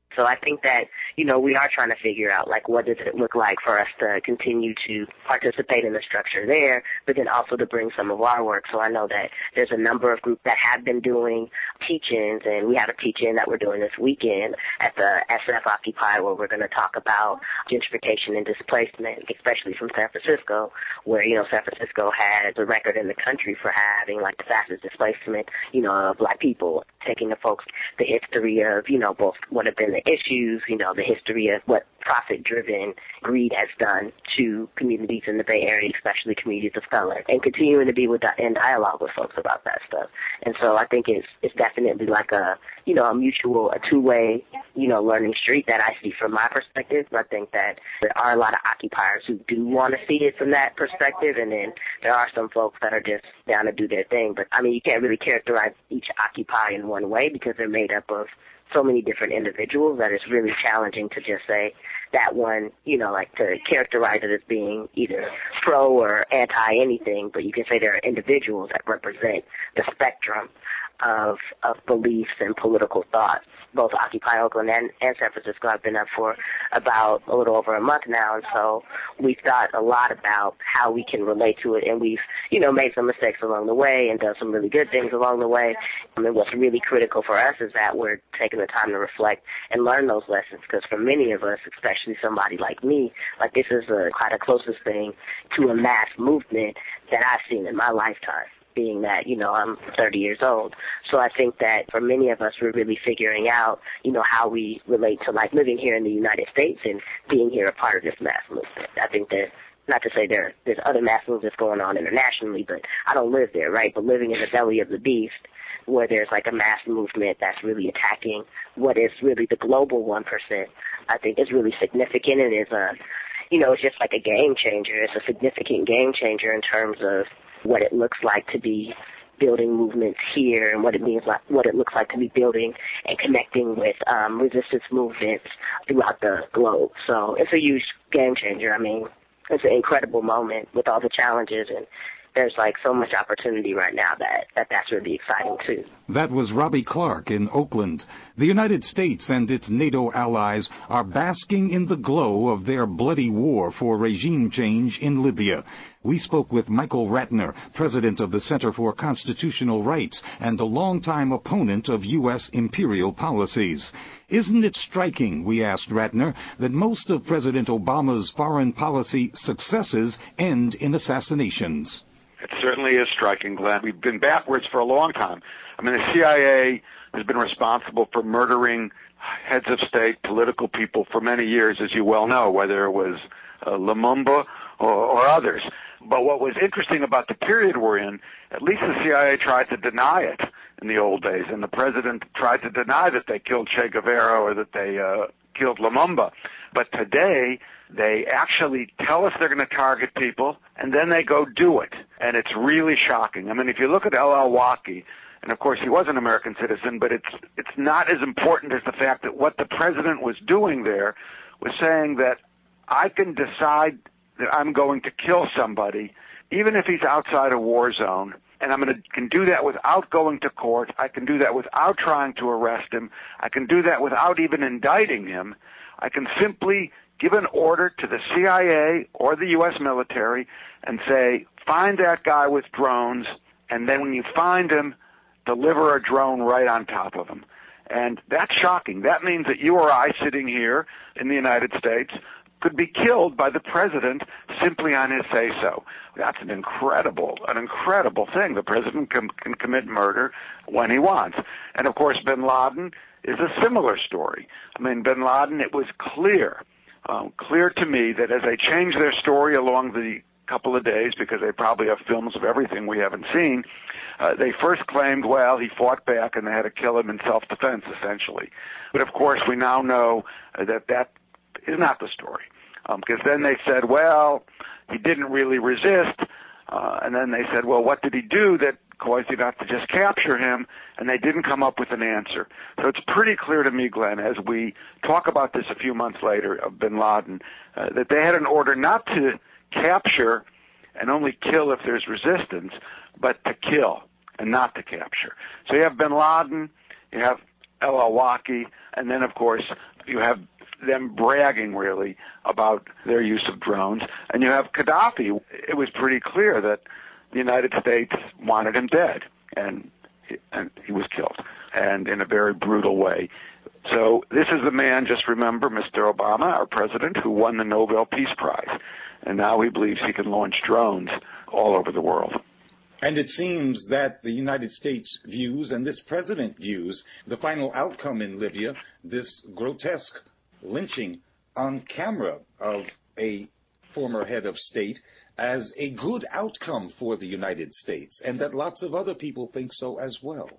So I think that, you know, we are trying to figure out, like, what does it look like for us to continue to participate in the structure there, but then also to bring some of our work. So I know that there's a number of groups that have been doing teach-ins, and we have a teach-in that we're doing this weekend at the S F Occupy, where we're going to talk about gentrification and displacement, especially from San Francisco, where, you know, San Francisco has a record in the country for having, like, the fastest displacement, you know, of black people, taking the folks the history of, you know, both what have been the issues, you know, the history of what profit-driven greed has done to communities in the Bay Area, especially communities of color, and continuing to be with in dialogue with folks about that stuff. And so I think it's it's definitely like a, you know, a mutual, a two-way, you know, learning street that I see from my perspective. I think that there are a lot of occupiers who do want to see it from that perspective, and then there are some folks that are just down to do their thing. But, I mean, you can't really characterize each Occupy in one way because they're made up of so many different individuals that it's really challenging to just say that one, you know, like to characterize it as being either pro or anti anything, but you can say there are individuals that represent the spectrum of of beliefs and political thoughts. Both Occupy Oakland and, and San Francisco have been up for about a little over a month now, and so we've thought a lot about how we can relate to it, and we've, you know, made some mistakes along the way and done some really good things along the way. I mean, what's really critical for us is that we're taking the time to reflect and learn those lessons, because for many of us, especially somebody like me, like this is a, quite a closest thing to a mass movement that I've seen in my lifetime, being that, you know, I'm thirty years old. So I think that for many of us, we're really figuring out, you know, how we relate to, like, living here in the United States and being here a part of this mass movement. I think that, not to say there there's other mass movements going on internationally, but I don't live there, right? But living in the belly of the beast, where there's like a mass movement that's really attacking what is really the global one percent, I think is really significant, and is a, you know, it's just like a game changer. It's a significant game changer in terms of what it looks like to be building movements here, and what it means, like what it looks like to be building and connecting with um, resistance movements throughout the globe. So it's a huge game changer. I mean, it's an incredible moment with all the challenges, and there's like so much opportunity right now that, that that's really exciting too. That was Robbie Clark in Oakland. The United States and its NATO allies are basking in the glow of their bloody war for regime change in Libya. We spoke with Michael Ratner, president of the Center for Constitutional Rights and a longtime opponent of U S imperial policies. Isn't it striking, we asked Ratner, that most of President Obama's foreign policy successes end in assassinations? It certainly is striking, Glenn. We've been backwards for a long time. I mean, the C I A has been responsible for murdering heads of state, political people for many years, as you well know, whether it was uh, Lumumba or, or others. But what was interesting about the period we're in, at least the C I A tried to deny it in the old days, and the president tried to deny that they killed Che Guevara or that they uh, killed Lumumba. But today, they actually tell us they're going to target people, and then they go do it. And it's really shocking. I mean, if you look at El Awlaki, and of course he was an American citizen, but it's it's not as important as the fact that what the president was doing there was saying that I can decide that I'm going to kill somebody, even if he's outside a war zone, and I'm going to can do that without going to court. I can do that without trying to arrest him. I can do that without even indicting him. I can simply give an order to the C I A or the U S military and say, find that guy with drones, and then when you find him, deliver a drone right on top of him. And that's shocking. That means that you or I sitting here in the United States could be killed by the president simply on his say-so. That's an incredible, an incredible thing. The president can, can commit murder when he wants. And, of course, bin Laden is a similar story. I mean, bin Laden, it was clear, um, clear to me that as they changed their story along the couple of days, because they probably have films of everything we haven't seen, uh, they first claimed, well, he fought back and they had to kill him in self-defense, essentially. But, of course, we now know uh, that that is not the story, um, because then they said, well, he didn't really resist, uh, and then they said, well, what did he do that caused you not to just capture him? And they didn't come up with an answer. So it's pretty clear to me, Glenn, as we talk about this a few months later of bin Laden, uh, that they had an order not to capture and only kill if there's resistance, but to kill and not to capture. So you have bin Laden, you have El Awlaki, And then, of course, you have them bragging, really, about their use of drones. And you have Gaddafi. It was pretty clear that the United States wanted him dead, and he, and he was killed, and in a very brutal way. So this is the man, just remember, Mister Obama, our president, who won the Nobel Peace Prize. And now he believes he can launch drones all over the world. And it seems that the United States views, and this president views, the final outcome in Libya, this grotesque lynching on camera of a former head of state, as a good outcome for the United States, and that lots of other people think so as well.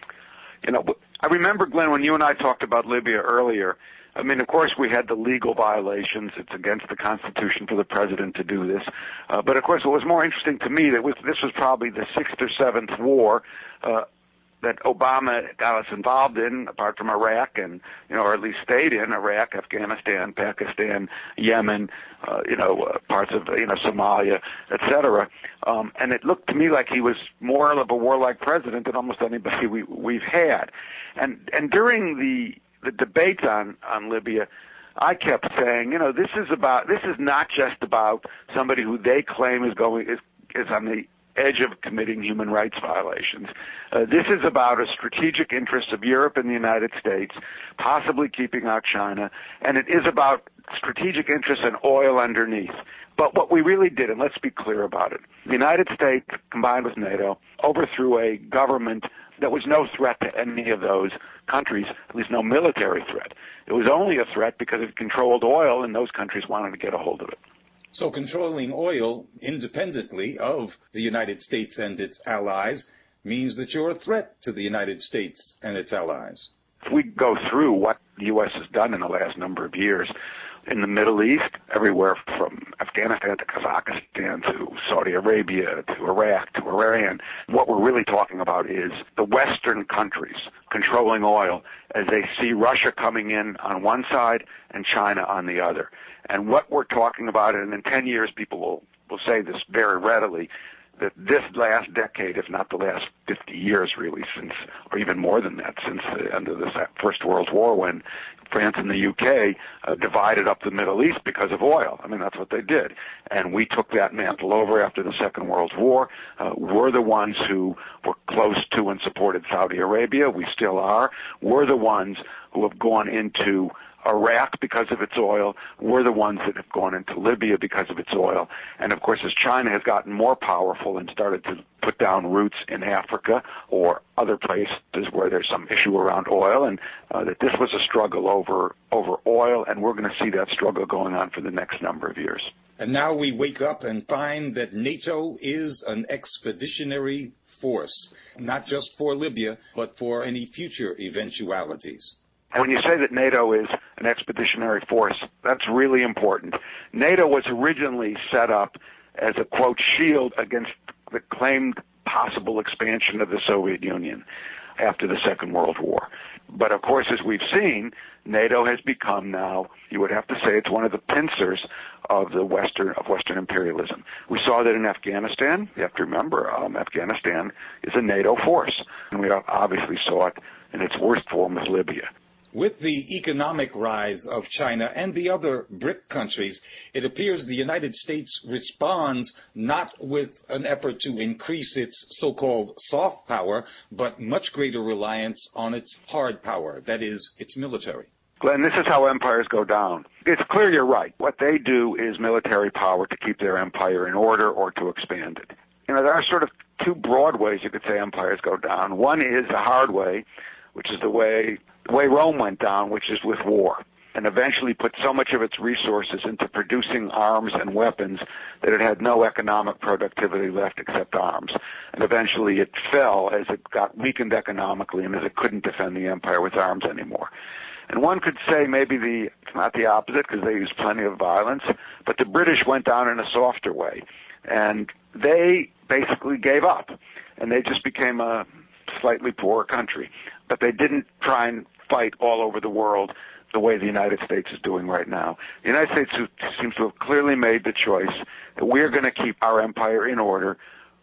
You know, I remember, Glenn, when you and I talked about Libya earlier, I mean, of course, we had the legal violations. It's against the Constitution for the president to do this. Uh, but, of course, what was more interesting to me, that was, this was probably the sixth or seventh war uh, that Obama got us involved in, apart from Iraq, and, you know, or at least stayed in Iraq, Afghanistan, Pakistan, Yemen, uh, you know, uh, parts of, you know, Somalia, et cetera. Um, and it looked to me like he was more of a warlike president than almost anybody we, we've had. And, and during the the debate on, on Libya, I kept saying, you know, this is about, this is not just about somebody who they claim is going, is, is on the edge of committing human rights violations. Uh, this is about a strategic interest of Europe and the United States, possibly keeping out China, and it is about strategic interest in oil underneath. But what we really did, and let's be clear about it, the United States, combined with NATO, overthrew a government that was no threat to any of those countries, at least no military threat. It was only a threat because it controlled oil, and those countries wanted to get a hold of it. So controlling oil independently of the United States and its allies means that you're a threat to the United States and its allies. If we go through what the U S has done in the last number of years, in the Middle East, everywhere from Afghanistan to Kazakhstan to Saudi Arabia to Iraq to Iran, what we're really talking about is the Western countries controlling oil as they see Russia coming in on one side and China on the other. And what we're talking about, and in ten years people will, will say this very readily, that this last decade, if not the last fifty years really, since, or even more than that, since the end of the First World War, when France and the U K uh, divided up the Middle East because of oil. I mean, that's what they did. And we took that mantle over after the Second World War. Uh, we're the ones who were close to and supported Saudi Arabia. We still are. We're the ones who have gone into Iraq because of its oil. We're the ones that have gone into Libya because of its oil. And, of course, as China has gotten more powerful and started to put down roots in Africa or other places where there's some issue around oil, and uh, that this was a struggle over, over oil, and we're going to see that struggle going on for the next number of years. And now we wake up and find that NATO is an expeditionary force, not just for Libya, but for any future eventualities. And when you say that NATO is an expeditionary force, that's really important. NATO was originally set up as a, quote, shield against the claimed possible expansion of the Soviet Union after the Second World War. But, of course, as we've seen, NATO has become now, you would have to say, it's one of the pincers of the Western of Western imperialism. We saw that in Afghanistan. You have to remember, um, Afghanistan is a NATO force, and we obviously saw it in its worst form with Libya. With the economic rise of China and the other BRIC countries, it appears the United States responds not with an effort to increase its so-called soft power, but much greater reliance on its hard power, that is, its military. Glenn, this is how empires go down. It's clear you're right. What they do is military power to keep their empire in order or to expand it. You know, there are sort of two broad ways you could say empires go down. One is the hard way, which is the way the way Rome went down, which is with war, and eventually put so much of its resources into producing arms and weapons that it had no economic productivity left except arms. And eventually it fell as it got weakened economically and as it couldn't defend the empire with arms anymore. And one could say maybe the it's not the opposite, because they used plenty of violence, but the British went down in a softer way. And they basically gave up, and they just became a slightly poorer country. But they didn't try and fight all over the world the way the United States is doing right now. The United States seems to have clearly made the choice that we're going to keep our empire in order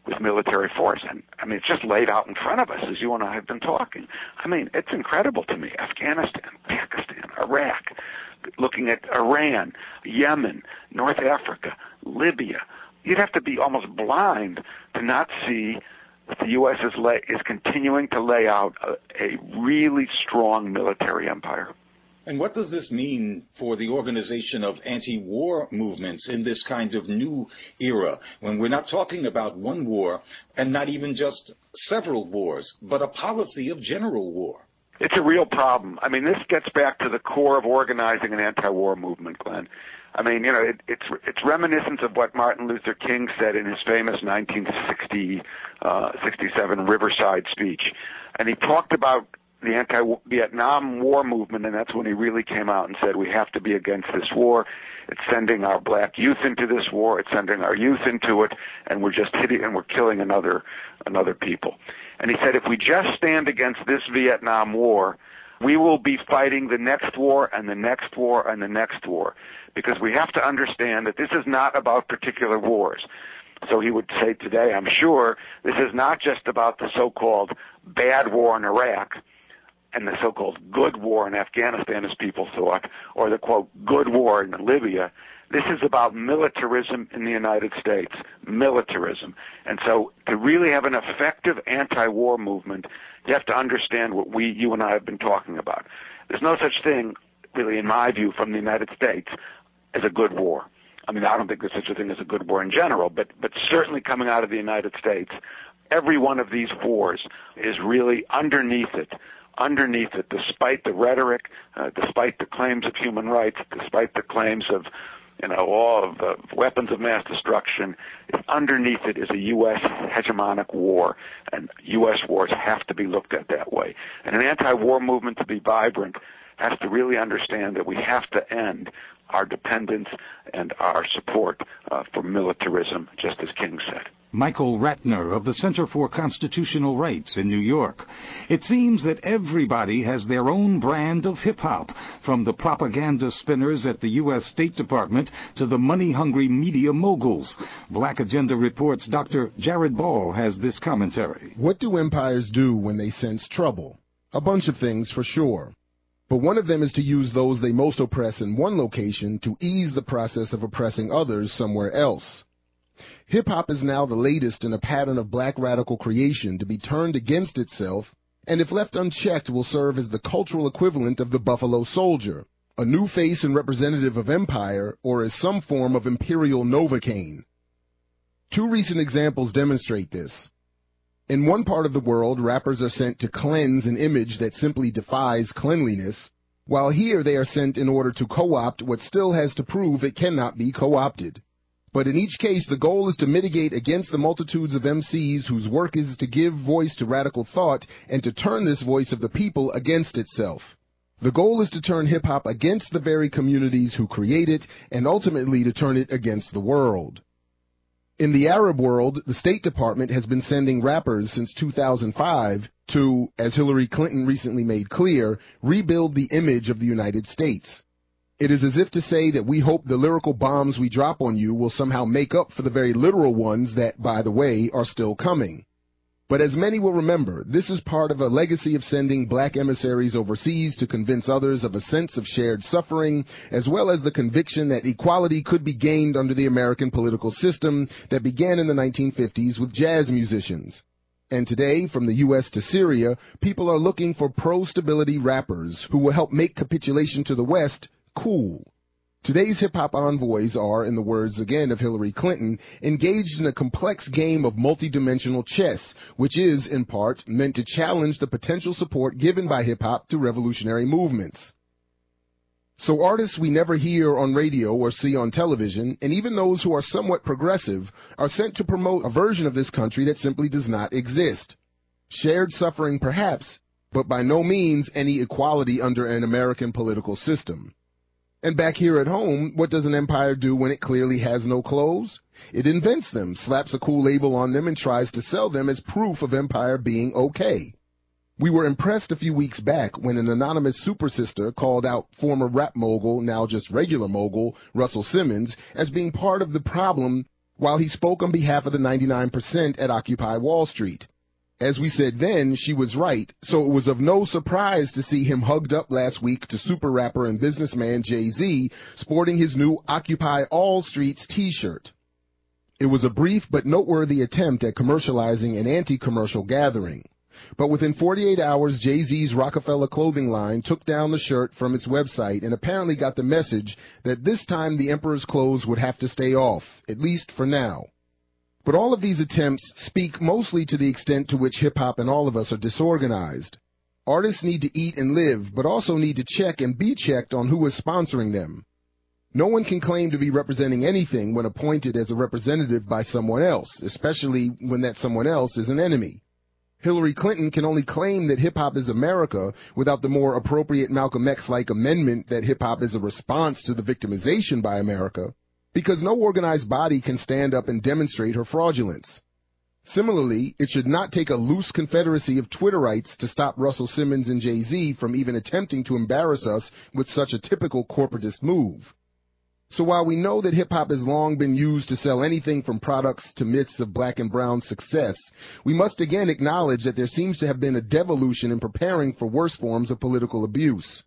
with military force. And, I mean, it's just laid out in front of us as you and I have been talking. I mean, it's incredible to me. Afghanistan, Pakistan, Iraq, looking at Iran, Yemen, North Africa, Libya. You'd have to be almost blind to not see that the U S is, lay, is continuing to lay out a, a really strong military empire. And what does this mean for the organization of anti-war movements in this kind of new era, when we're not talking about one war and not even just several wars, but a policy of general war? It's a real problem. I mean, this gets back to the core of organizing an anti-war movement, Glenn. I mean, you know, it, it's it's reminiscent of what Martin Luther King said in his famous nineteen sixty, uh, sixty-seven Riverside speech. And he talked about the anti-Vietnam War movement, and that's when he really came out and said, we have to be against this war. It's sending our black youth into this war. It's sending our youth into it, and we're just hitting and we're killing another another people. And he said, if we just stand against this Vietnam War, we will be fighting the next war and the next war and the next war, because we have to understand that this is not about particular wars. So he would say today, I'm sure, this is not just about the so-called bad war in Iraq and the so-called good war in Afghanistan, as people thought, or the, quote, good war in Libya. This is about militarism in the United States, militarism. And so to really have an effective anti-war movement, you have to understand what we, you and I have been talking about. There's no such thing, really, in my view, from the United States as a good war. I mean, I don't think there's such a thing as a good war in general, but, but certainly coming out of the United States, every one of these wars is really underneath it, underneath it, despite the rhetoric, uh, despite the claims of human rights, despite the claims of, you know, all of the weapons of mass destruction, underneath it is a U S hegemonic war, and U S wars have to be looked at that way. And an anti-war movement, to be vibrant, has to really understand that we have to end our dependence and our support uh, for militarism, just as King said. Michael Ratner of the Center for Constitutional Rights in New York. It seems that everybody has their own brand of hip-hop, from the propaganda spinners at the U S State Department to the money-hungry media moguls. Black Agenda Report's Doctor Jared Ball has this commentary. What do empires do when they sense trouble? A bunch of things, for sure. But one of them is to use those they most oppress in one location to ease the process of oppressing others somewhere else. Hip-hop is now the latest in a pattern of black radical creation to be turned against itself, and if left unchecked will serve as the cultural equivalent of the Buffalo Soldier, a new face and representative of empire, or as some form of imperial Novocaine. Two recent examples demonstrate this. In one part of the world, rappers are sent to cleanse an image that simply defies cleanliness, while here they are sent in order to co-opt what still has to prove it cannot be co-opted. But in each case, the goal is to mitigate against the multitudes of M Cs whose work is to give voice to radical thought and to turn this voice of the people against itself. The goal is to turn hip-hop against the very communities who create it, and ultimately to turn it against the world. In the Arab world, the State Department has been sending rappers since two thousand five to, as Hillary Clinton recently made clear, rebuild the image of the United States. It is as if to say that we hope the lyrical bombs we drop on you will somehow make up for the very literal ones that, by the way, are still coming. But as many will remember, this is part of a legacy of sending black emissaries overseas to convince others of a sense of shared suffering, as well as the conviction that equality could be gained under the American political system that began in the nineteen fifties with jazz musicians. And today, from the U S to Syria, people are looking for pro-stability rappers who will help make capitulation to the West cool. Today's hip-hop envoys are, in the words again of Hillary Clinton, engaged in a complex game of multidimensional chess, which is, in part, meant to challenge the potential support given by hip-hop to revolutionary movements. So artists we never hear on radio or see on television, and even those who are somewhat progressive, are sent to promote a version of this country that simply does not exist. Shared suffering, perhaps, but by no means any equality under an American political system. And back here at home, what does an empire do when it clearly has no clothes? It invents them, slaps a cool label on them, and tries to sell them as proof of empire being okay. We were impressed a few weeks back when an anonymous super sister called out former rap mogul, now just regular mogul, Russell Simmons, as being part of the problem while he spoke on behalf of the ninety-nine percent at Occupy Wall Street. As we said then, she was right, so it was of no surprise to see him hugged up last week to super rapper and businessman Jay-Z, sporting his new Occupy All Streets t-shirt. It was a brief but noteworthy attempt at commercializing an anti-commercial gathering. But within forty-eight hours, Jay-Z's Rockefeller clothing line took down the shirt from its website and apparently got the message that this time the emperor's clothes would have to stay off, at least for now. But all of these attempts speak mostly to the extent to which hip-hop and all of us are disorganized. Artists need to eat and live, but also need to check and be checked on who is sponsoring them. No one can claim to be representing anything when appointed as a representative by someone else, especially when that someone else is an enemy. Hillary Clinton can only claim that hip-hop is America without the more appropriate Malcolm X-like amendment that hip-hop is a response to the victimization by America, because no organized body can stand up and demonstrate her fraudulence. Similarly, it should not take a loose confederacy of Twitterites to stop Russell Simmons and Jay-Z from even attempting to embarrass us with such a typical corporatist move. So while we know that hip-hop has long been used to sell anything from products to myths of black and brown success, we must again acknowledge that there seems to have been a devolution in preparing for worse forms of political abuse.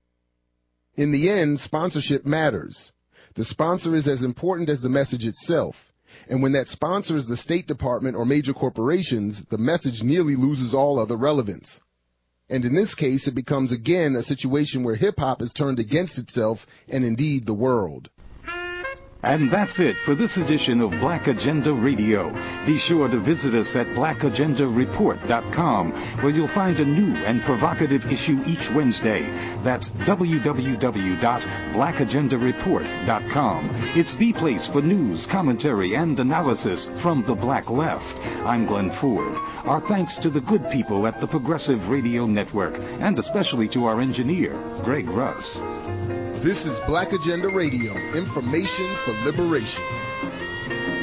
In the end, sponsorship matters. The sponsor is as important as the message itself, and when that sponsor is the State Department or major corporations, the message nearly loses all other relevance. And in this case, it becomes again a situation where hip-hop is turned against itself and indeed the world. And that's it for this edition of Black Agenda Radio. Be sure to visit us at black agenda report dot com, where you'll find a new and provocative issue each Wednesday. That's w w w dot black agenda report dot com. It's the place for news, commentary, and analysis from the Black Left. I'm Glenn Ford. Our thanks to the good people at the Progressive Radio Network, and especially to our engineer, Greg Russ. This is Black Agenda Radio, information for liberation.